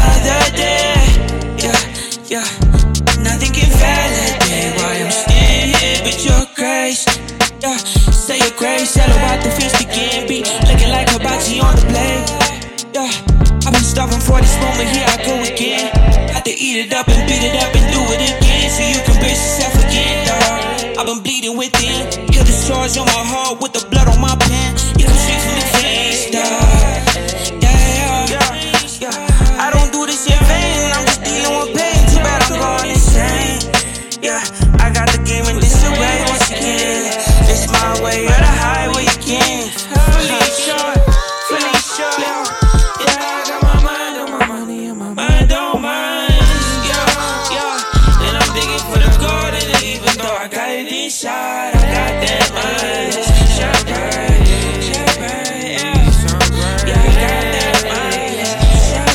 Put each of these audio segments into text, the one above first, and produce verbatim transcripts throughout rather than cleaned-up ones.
another day. Yeah, yeah. Nothing can validate why I'm still here with your grace. Yeah, say your grace, tell about the feast again. Be looking like hibachi on the plate. Yeah, I've been starving for this moment, here I go again. Have to eat it up and beat it up and do it again, so you can brace yourself again, dawg. I've been bleeding within, heal the scars on my heart with the blood on my pen. You can straight from the veins, dawg. Yeah, yeah, yeah. I don't do this in vain, I'm just dealing with pain. Too bad I'm going insane. Yeah, I got the game in disarray once again. It's my way or the highway again. Fully short, fully short. Yeah, I got my mind on my money and my mind on mine. Yeah, yeah. And I'm digging for the gold in it, even though I got it inside. I got that mind. Shine bright, shine bright, yeah. Yeah, I got that mind. Shine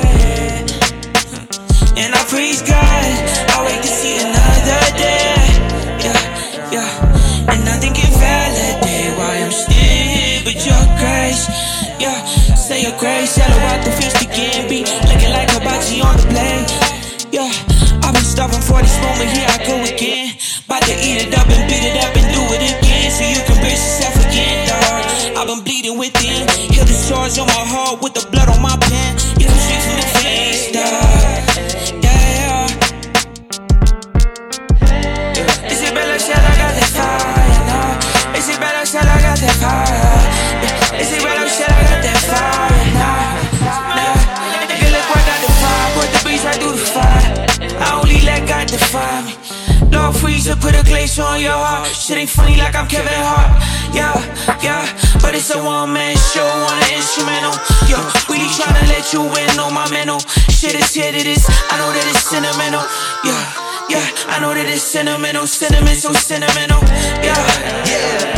bright. And I praise God. I wait to see another day. Yeah, yeah. And nothing can validate why I'm still here with your grace. Yeah, say your grace, tell about the feast again. Be looking like hibachi on the plate. Yeah, I've been starving for this moment, here I go again. About to eat it up and beat it up and do it again, so you can brace yourself again, dawg. I've been bleeding within, heal the scars on my heart with the blood on my pen. You can straight from the veins, dawg. Yeah, yeah. Is it better said I got that fire now? Is it better said I got that fire? Yeah. Is it better said I got that fire now? Nah. Nigga, look, I got the fire, put the beats right through the fire. I only let God define me. Lord Freezer, put a glacier on your heart. Shit ain't funny like I'm Kevin Hart. Yeah, yeah, but it's a one-man show on an instrumental. Yo, really tryna let you in on my mental. Shit is here to this, I know that it's sentimental. Yeah, yeah, I know that it's sentimental. Sentiment so sentimental. Yeah, yeah,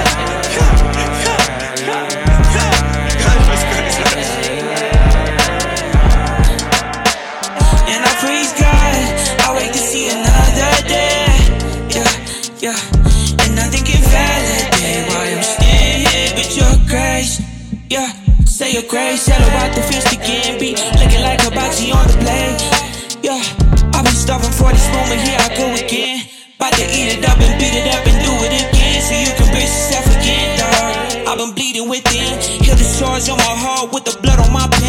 and I praise God, I wait to see another day. Yeah, yeah. And nothing can validate why I'm still here with your grace. Yeah, say your grace, tell about the feast again. Be looking like hibachi on the plate. Yeah, I've been starving for this moment, here I go again. About to eat it up and beat it up and do it again, so you can brace yourself again, dawg. I've been bleeding within, heal the scars on my heart with the blood on my pen.